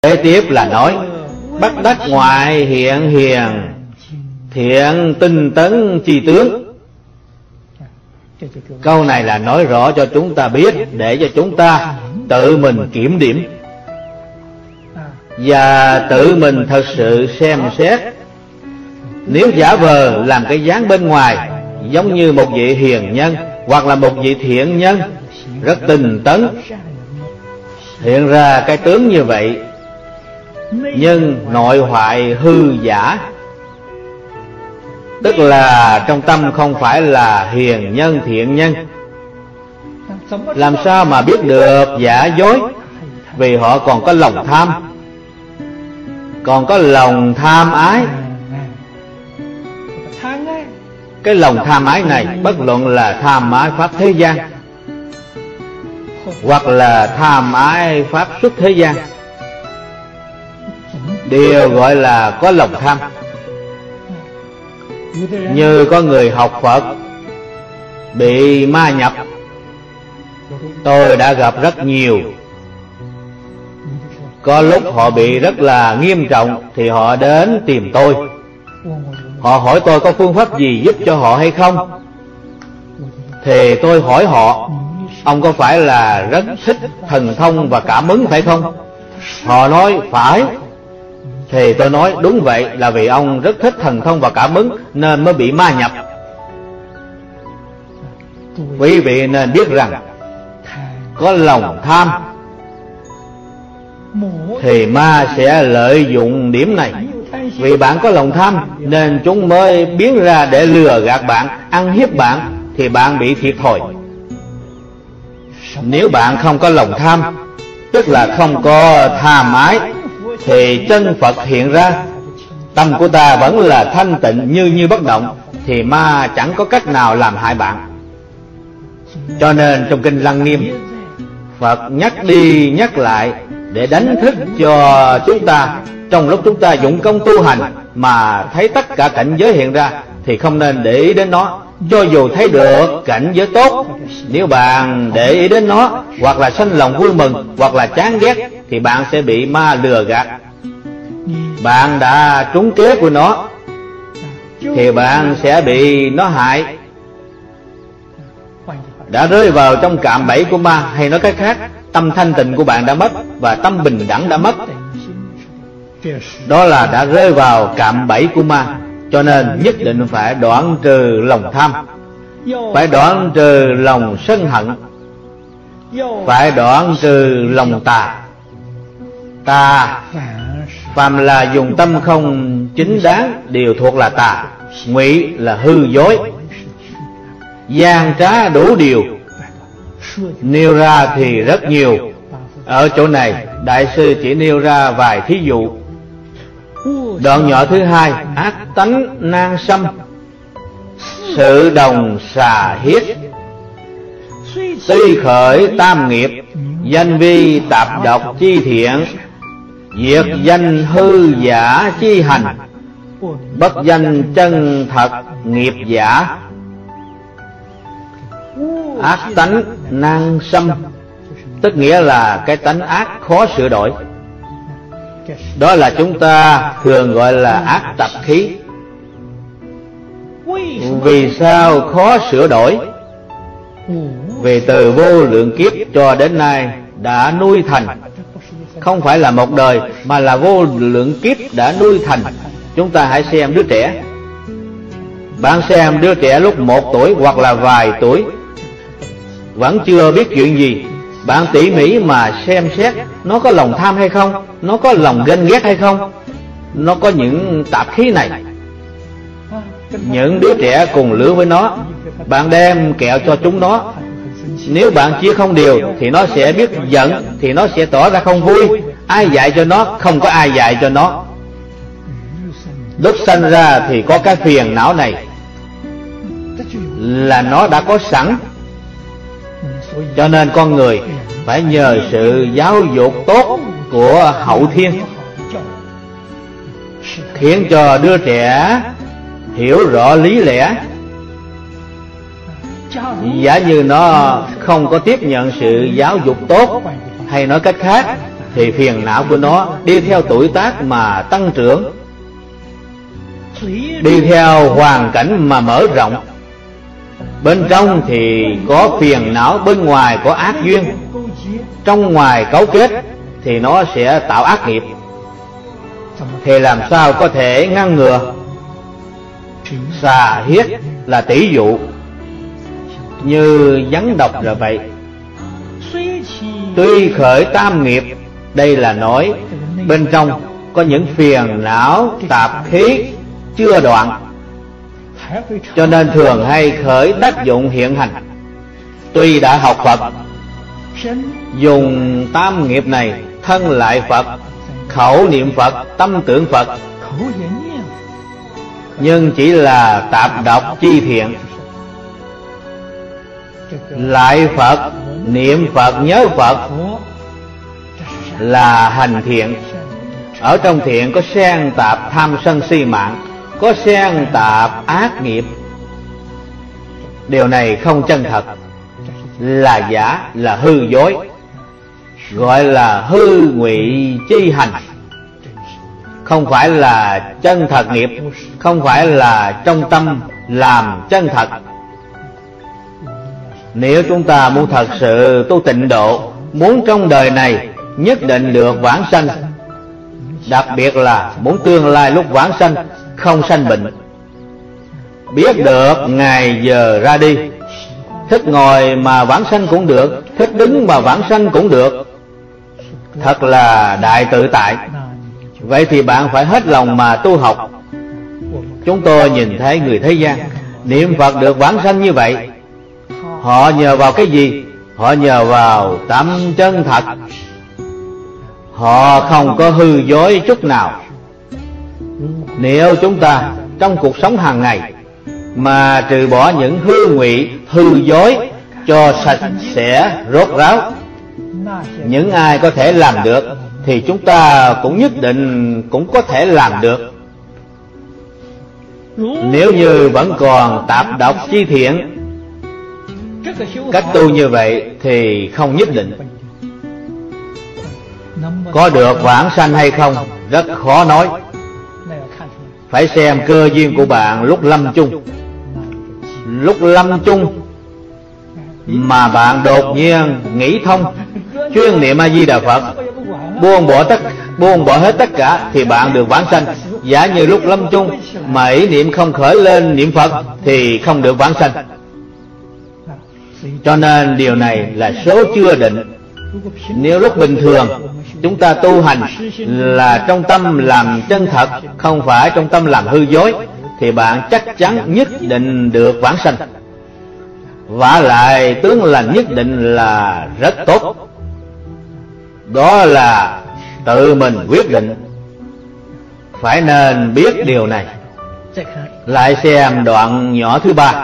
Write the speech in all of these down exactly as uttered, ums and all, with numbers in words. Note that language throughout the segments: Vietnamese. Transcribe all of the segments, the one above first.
Kế tiếp là nói Bắc đắc ngoại hiện hiền, thiện tinh tấn chi tướng. Câu này là nói rõ cho chúng ta biết, để cho chúng ta tự mình kiểm điểm và tự mình thật sự xem xét. Nếu giả vờ làm cái dáng bên ngoài giống như một vị hiền nhân hoặc là một vị thiện nhân rất tinh tấn, hiện ra cái tướng như vậy nhưng nội hoại hư giả, tức là trong tâm không phải là hiền nhân thiện nhân. Làm sao mà biết được giả dối? Vì họ còn có lòng tham, còn có lòng tham ái. Cái lòng tham ái này bất luận là tham ái pháp thế gian hoặc là tham ái pháp xuất thế gian, đều gọi là có lòng tham. Như có người học Phật bị ma nhập, tôi đã gặp rất nhiều. Có lúc họ bị rất là nghiêm trọng thì họ đến tìm tôi, họ hỏi tôi có phương pháp gì giúp cho họ hay không. Thì tôi hỏi họ, ông có phải là rất thích thần thông và cảm ứng phải không? Họ nói phải. Thì tôi nói đúng vậy, là vì ông rất thích thần thông và cảm ứng nên mới bị ma nhập. Quý vị nên biết rằng có lòng tham thì ma sẽ lợi dụng điểm này. Vì bạn có lòng tham nên chúng mới biến ra để lừa gạt bạn, ăn hiếp bạn, thì bạn bị thiệt thòi. Nếu bạn không có lòng tham, tức là không có tham ái, thì chân Phật hiện ra, tâm của ta vẫn là thanh tịnh như như bất động, thì ma chẳng có cách nào làm hại bạn. Cho nên trong kinh Lăng Nghiêm, Phật nhắc đi nhắc lại để đánh thức cho chúng ta. Trong lúc chúng ta dụng công tu hành mà thấy tất cả cảnh giới hiện ra thì không nên để ý đến nó. Cho dù thấy được cảnh giới tốt, nếu bạn để ý đến nó, hoặc là sanh lòng vui mừng, hoặc là chán ghét, thì bạn sẽ bị ma lừa gạt. Bạn đã trúng kế của nó thì bạn sẽ bị nó hại, đã rơi vào trong cạm bẫy của ma. Hay nói cách khác, tâm thanh tịnh của bạn đã mất và tâm bình đẳng đã mất. Đó là đã rơi vào cạm bẫy của ma. Cho nên nhất định phải đoạn trừ lòng tham, phải đoạn trừ lòng sân hận, phải đoạn trừ lòng tà. Tà phàm là dùng tâm không chính đáng đều thuộc là tà. Ngụy là hư dối, gian trá đủ điều, nêu ra thì rất nhiều. Ở chỗ này đại sư chỉ nêu ra vài thí dụ. Đoạn nhỏ thứ hai, ác tánh nan sâm, sự đồng xà hiết, tuy khởi tam nghiệp, danh vi tạp độc chi thiện, diệt danh hư giả chi hành, bất danh chân thật nghiệp giả. Ác tánh nan sâm tức nghĩa là cái tánh ác khó sửa đổi. Đó là chúng ta thường gọi là ác tập khí. Vì sao khó sửa đổi? Vì từ vô lượng kiếp cho đến nay đã nuôi thành. Không phải là một đời, mà là vô lượng kiếp đã nuôi thành. Chúng ta hãy xem đứa trẻ. Bạn xem đứa trẻ lúc một tuổi hoặc là vài tuổi, vẫn chưa biết chuyện gì. Bạn tỉ mỉ mà xem xét, nó có lòng tham hay không, nó có lòng ganh ghét hay không, nó có những tạp khí này. Những đứa trẻ cùng lứa với nó, bạn đem kẹo cho chúng nó, nếu bạn chia không đều thì nó sẽ biết giận, thì nó sẽ tỏ ra không vui. Ai dạy cho nó? Không có ai dạy cho nó. Lúc sanh ra thì có cái phiền não này, là nó đã có sẵn. Cho nên con người phải nhờ sự giáo dục tốt của hậu thiên, khiến cho đứa trẻ hiểu rõ lý lẽ. Giả như nó không có tiếp nhận sự giáo dục tốt, hay nói cách khác, thì phiền não của nó đi theo tuổi tác mà tăng trưởng, đi theo hoàn cảnh mà mở rộng. Bên trong thì có phiền não, bên ngoài có ác duyên. Trong ngoài cấu kết thì nó sẽ tạo ác nghiệp. Thì làm sao có thể ngăn ngừa? Xà hiết là tỷ dụ, như rắn độc là vậy. Tuy khởi tam nghiệp, đây là nói bên trong có những phiền não tạp khí chưa đoạn, cho nên thường hay khởi tác dụng hiện hành. Tuy đã học Phật, dùng tam nghiệp này thân lại Phật, khẩu niệm Phật, tâm tưởng Phật, nhưng chỉ là tạp độc chi thiện. Lại Phật, niệm Phật, nhớ Phật là hành thiện. Ở trong thiện có xen tạp tham sân si mạng, có xen tạp ác nghiệp. Điều này không chân thật, là giả, là hư dối, gọi là hư ngụy chi hành. Không phải là chân thật nghiệp, không phải là trong tâm làm chân thật. Nếu chúng ta muốn thật sự tu tịnh độ, muốn trong đời này nhất định được vãng sanh, đặc biệt là muốn tương lai lúc vãng sanh không sanh bệnh, biết được ngày giờ ra đi, thích ngồi mà vãng sanh cũng được, thích đứng mà vãng sanh cũng được, thật là đại tự tại. Vậy thì bạn phải hết lòng mà tu học. Chúng tôi nhìn thấy người thế gian niệm Phật được vãng sanh như vậy, họ nhờ vào cái gì? Họ nhờ vào tâm chân thật. Họ không có hư dối chút nào. Nếu chúng ta trong cuộc sống hàng ngày mà trừ bỏ những hư ngụy, hư dối, cho sạch sẽ, rốt ráo, những ai có thể làm được thì chúng ta cũng nhất định cũng có thể làm được. Nếu như vẫn còn tạp độc chi thiện, cách tu như vậy thì không nhất định. Có được vãng sanh hay không rất khó nói. Phải xem cơ duyên của bạn lúc lâm chung. Lúc lâm chung mà bạn đột nhiên nghĩ thông, chuyên niệm A Di Đà Phật, buông bỏ tất buông bỏ hết tất cả thì bạn được vãng sanh. Giả như lúc lâm chung mà ý niệm không khởi lên niệm Phật thì không được vãng sanh. Cho nên điều này là số chưa định. Nếu lúc bình thường chúng ta tu hành là trong tâm làm chân thật, không phải trong tâm làm hư dối, thì bạn chắc chắn nhất định được vãng sanh. Vả lại tướng lành nhất định là rất tốt. Đó là tự mình quyết định, phải nên biết điều này. Lại xem đoạn nhỏ thứ ba.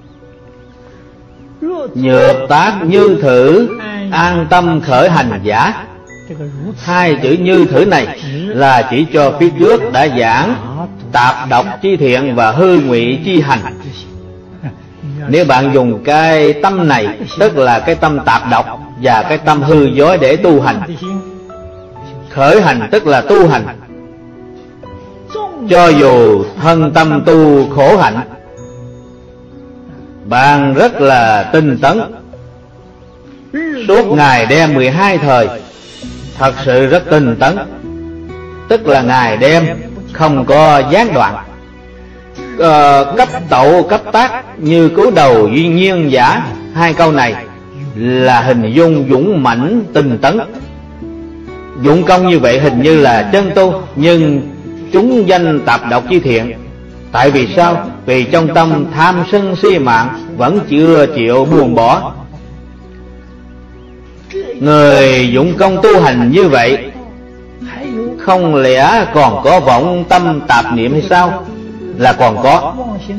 Nhược tác như thử, an tâm khởi hành giả. Hai chữ như thử này là chỉ cho phía trước đã giảng tạp độc chi thiện và hư ngụy chi hành. Nếu bạn dùng cái tâm này, tức là cái tâm tạp độc và cái tâm hư dối để tu hành, khởi hành tức là tu hành, cho dù thân tâm tu khổ hạnh, bạn rất là tinh tấn, suốt ngày đêm mười hai thời, thật sự rất tinh tấn, tức là ngày đêm không có gián đoạn. Ờ, cấp tậu cấp tác như cứu đầu duy nhiên giả, hai câu này là hình dung dũng mãnh tinh tấn. Dụng công như vậy hình như là chân tu, nhưng chúng danh tạp độc chi thiện. Tại vì sao? Vì trong tâm tham sân si mạng vẫn chưa chịu buông bỏ. Người dụng công tu hành như vậy, không lẽ còn có vọng tâm tạp niệm hay sao? Là còn có.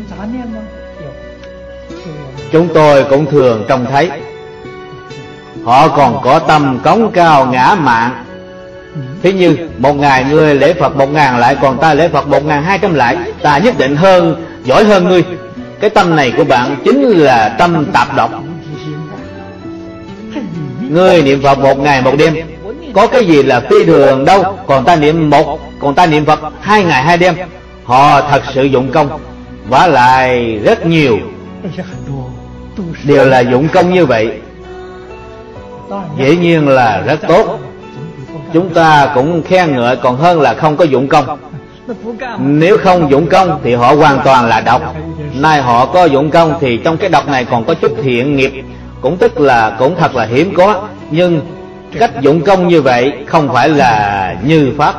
Chúng tôi cũng thường trông thấy họ còn có tâm cống cao ngã mạn. Thế như một ngày ngươi lễ Phật một ngàn lại, còn ta lễ Phật một ngàn hai trăm lại, ta nhất định hơn, giỏi hơn ngươi. Cái tâm này của bạn chính là tâm tạp độc. Ngươi niệm Phật một ngày một đêm, có cái gì là phi thường đâu. Còn ta niệm một Còn ta niệm Phật hai ngày hai đêm, họ thật sự dụng công, vả lại rất nhiều đều là dụng công như vậy. Dĩ nhiên là rất tốt, chúng ta cũng khen ngợi còn hơn là không có dụng công. Nếu không dụng công thì họ hoàn toàn là độc. Nay họ có dụng công thì trong cái độc này còn có chút thiện nghiệp, cũng tức là cũng thật là hiếm có. Nhưng cách dụng công như vậy không phải là như pháp.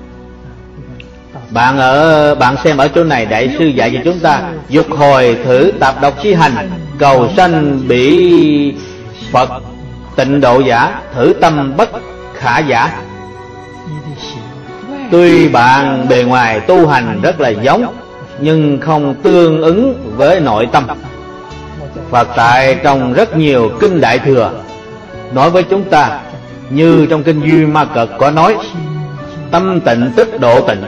Bạn ở bạn xem ở chỗ này, đại sư dạy cho chúng ta dục hồi thử tạp độc chi hành, cầu sanh bị Phật tịnh độ giả, thử tâm bất khả giả. Tuy bạn bề ngoài tu hành rất là giống, nhưng không tương ứng với nội tâm. Phật tại trong rất nhiều kinh Đại Thừa nói với chúng ta, như trong kinh Duy Ma Cật có nói, tâm tịnh tức độ tịnh.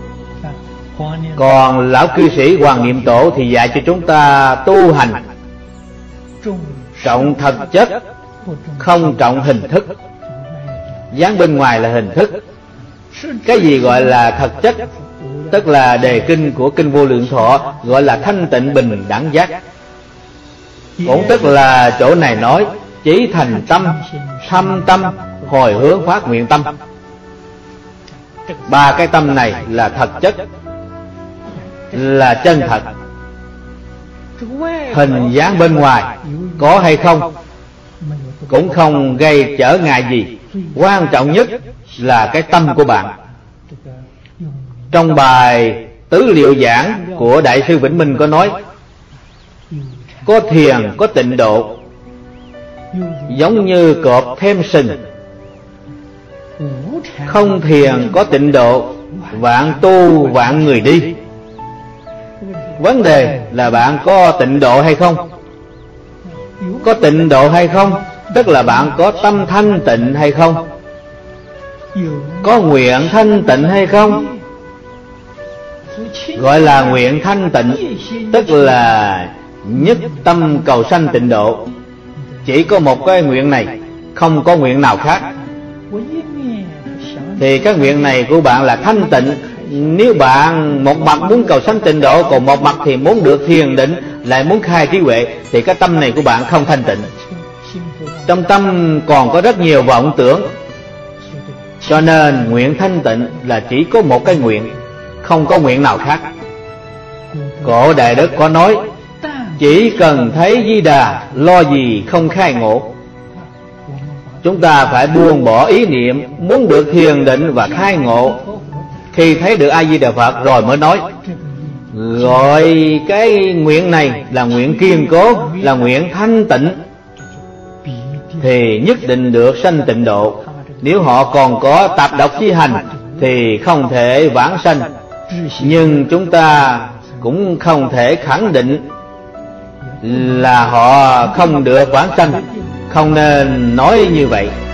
Còn lão cư sĩ Hoàng Niệm Tổ thì dạy cho chúng ta tu hành trọng thực chất, không trọng hình thức. Dáng bên ngoài là hình thức. Cái gì gọi là thật chất? Tức là đề kinh của kinh Vô Lượng Thọ gọi là thanh tịnh bình đẳng giác. Cũng tức là chỗ này nói chí thành tâm, thâm tâm, hồi hướng phát nguyện tâm. Ba cái tâm này là thật chất, là chân thật. Hình dáng bên ngoài có hay không cũng không gây trở ngại gì. Quan trọng nhất là cái tâm của bạn. Trong bài Tứ Liệu Giảng của Đại sư Vĩnh Minh có nói, có thiền có tịnh độ, giống như cọp thêm sừng. Không thiền có tịnh độ, vạn tu vạn người đi. Vấn đề là bạn có tịnh độ hay không? Có tịnh độ hay không tức là bạn có tâm thanh tịnh hay không? Có nguyện thanh tịnh hay không? Gọi là nguyện thanh tịnh, tức là nhất tâm cầu sanh tịnh độ. Chỉ có một cái nguyện này, không có nguyện nào khác. Thì cái nguyện này của bạn là thanh tịnh. Nếu bạn một mặt muốn cầu sanh tịnh độ, còn một mặt thì muốn được thiền định, lại muốn khai trí huệ, thì cái tâm này của bạn không thanh tịnh. Trong tâm còn có rất nhiều vọng tưởng. Cho nên nguyện thanh tịnh là chỉ có một cái nguyện, không có nguyện nào khác. Cổ Đại Đức có nói, chỉ cần thấy Di Đà, lo gì không khai ngộ. Chúng ta phải buông bỏ ý niệm muốn được thiền định và khai ngộ. Khi thấy được A Di Đà Phật rồi mới nói. Gọi cái nguyện này là nguyện kiên cố, là nguyện thanh tịnh, thì nhất định được sanh tịnh độ. Nếu họ còn có tạp độc chi hành thì không thể vãng sanh. Nhưng chúng ta cũng không thể khẳng định là họ không được vãng sanh, không nên nói như vậy.